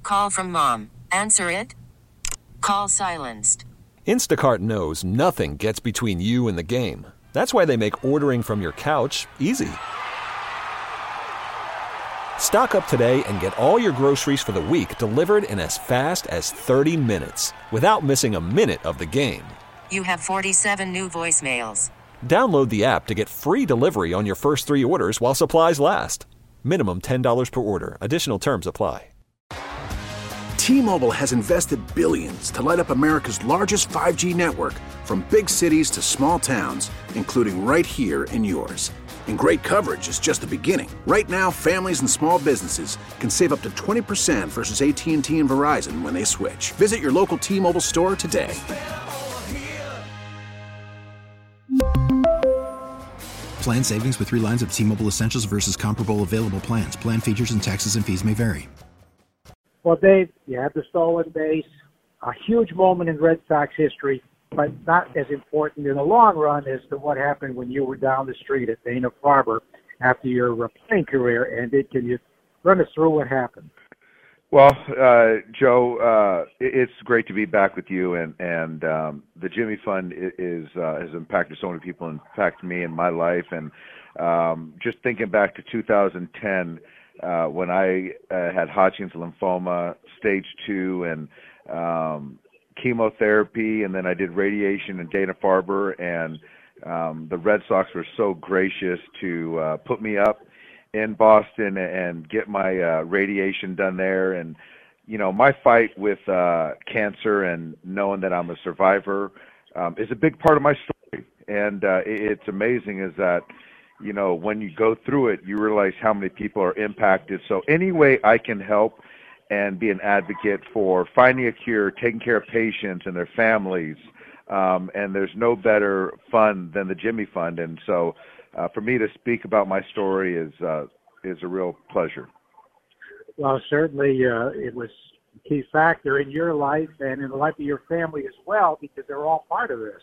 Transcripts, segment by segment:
Call from mom. Answer it. Call silenced. Instacart knows nothing gets between you and the game. That's why they make ordering from your couch easy. Stock up today and get all your groceries for the week delivered in as fast as 30 minutes without missing a minute of the game. You have 47 new voicemails. Download the app to get free delivery on your first 3 orders while supplies last. Minimum $10 per order. Additional terms apply. T-Mobile has invested billions to light up America's largest 5G network, from big cities to small towns, including right here in yours. And great coverage is just the beginning. Right now, families and small businesses can save up to 20% versus AT&T and Verizon when they switch. Visit your local T-Mobile store today. Plan savings with 3 lines of T-Mobile Essentials versus comparable available plans. Plan features and taxes and fees may vary. Well, Dave, you had the stolen base, a huge moment in Red Sox history, but not as important in the long run as to what happened when you were down the street at Dana-Farber after your playing career ended. Can you run us through what happened? Well, Joe, it's great to be back with you, and the Jimmy Fund has impacted so many people, impacted me in my life, and just thinking back to 2010, when I had Hodgkin's lymphoma, stage 2, and chemotherapy, and then I did radiation in Dana-Farber, and the Red Sox were so gracious to put me up in Boston and get my radiation done there. And, you know, my fight with cancer and knowing that I'm a survivor is a big part of my story. And it's amazing is that, you know, when you go through it, you realize how many people are impacted. So any way I can help and be an advocate for finding a cure, taking care of patients and their families, and there's no better fund than the Jimmy Fund. And so for me to speak about my story is a real pleasure. Well, certainly it was a key factor in your life and in the life of your family as well, because they're all part of this.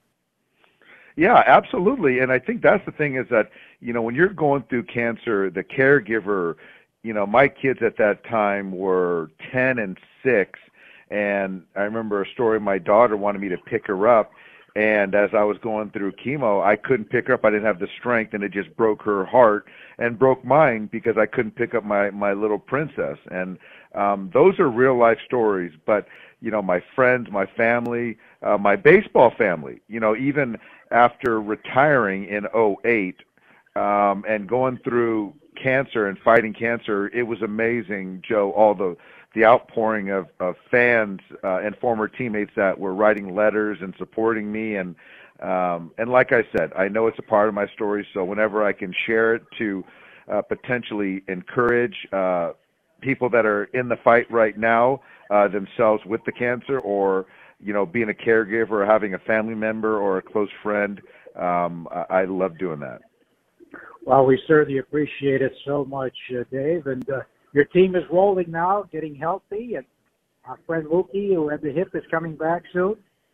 Yeah, absolutely. And I think that's the thing is that, you know, when you're going through cancer, the caregiver, you know, my kids at that time were 10 and 6. And I remember a story, my daughter wanted me to pick her up. And as I was going through chemo, I couldn't pick her up. I didn't have the strength, and it just broke her heart and broke mine because I couldn't pick up my little princess. And those are real-life stories. But, you know, my friends, my family, my baseball family, you know, even after retiring in 2008 and going through cancer and fighting cancer, it was amazing, Joe, all the outpouring of fans and former teammates that were writing letters and supporting me. And like I said, I know it's a part of my story, so whenever I can share it to potentially encourage people that are in the fight right now themselves with the cancer, or, you know, being a caregiver or having a family member or a close friend, I love doing that. Well, we certainly appreciate it so much, Dave. And your team is rolling now, getting healthy, and our friend Mookie, who had the hip, is coming back soon.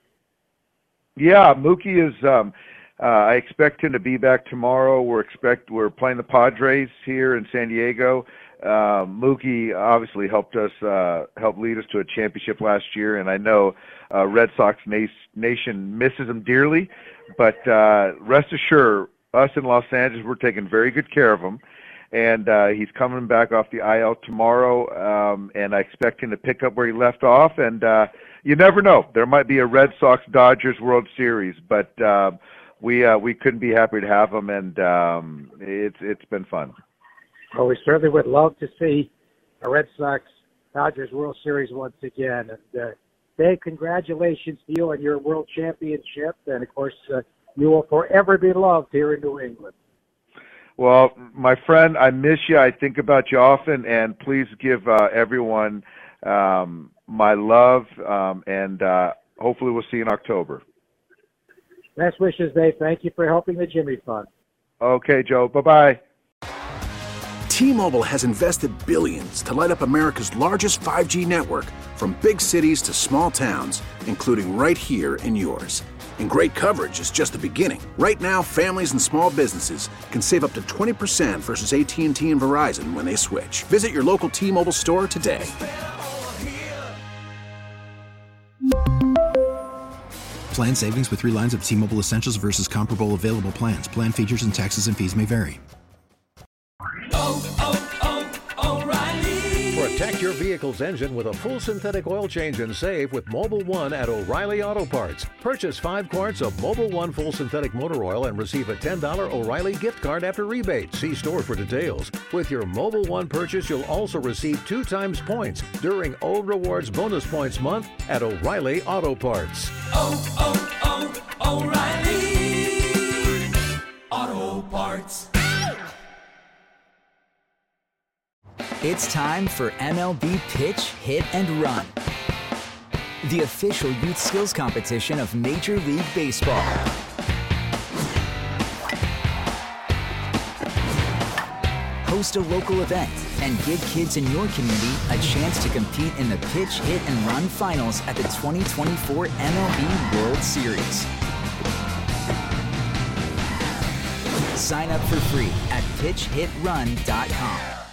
Yeah, Mookie is. I expect him to be back tomorrow. We're playing the Padres here in San Diego. Mookie obviously helped lead us to a championship last year, and I know Red Sox Nation misses him dearly. But rest assured, us in Los Angeles, we're taking very good care of him. And he's coming back off the IL tomorrow, and I expect him to pick up where he left off. And you never know. There might be a Red Sox-Dodgers World Series, but we couldn't be happier to have him, and it's been fun. Well, we certainly would love to see a Red Sox-Dodgers World Series once again. And Dave, congratulations to you on your World Championship. And, of course, you will forever be loved here in New England. Well, my friend, I miss you. I think about you often, and please give everyone my love, and hopefully we'll see you in October. Best wishes, Dave. Thank you for helping the Jimmy Fund. Okay, Joe. Bye-bye. T-Mobile has invested billions to light up America's largest 5G network, from big cities to small towns, including right here in yours. And great coverage is just the beginning. Right now, families and small businesses can save up to 20% versus AT&T and Verizon when they switch. Visit your local T-Mobile store today. Plan savings with 3 lines of T-Mobile Essentials versus comparable available plans. Plan features and taxes and fees may vary. O'Reilly. Protect your vehicle's engine with a full synthetic oil change and save with Mobil 1 at O'Reilly Auto Parts. Purchase 5 quarts of Mobil 1 full synthetic motor oil and receive a $10 O'Reilly gift card after rebate. See store for details. With your Mobil 1 purchase, you'll also receive 2 times points during O Rewards Bonus Points Month at O'Reilly Auto Parts. O'Reilly Auto Parts. It's time for MLB Pitch, Hit, and Run, the official youth skills competition of Major League Baseball. Host a local event and give kids in your community a chance to compete in the Pitch, Hit, and Run finals at the 2024 MLB World Series. Sign up for free at pitchhitrun.com.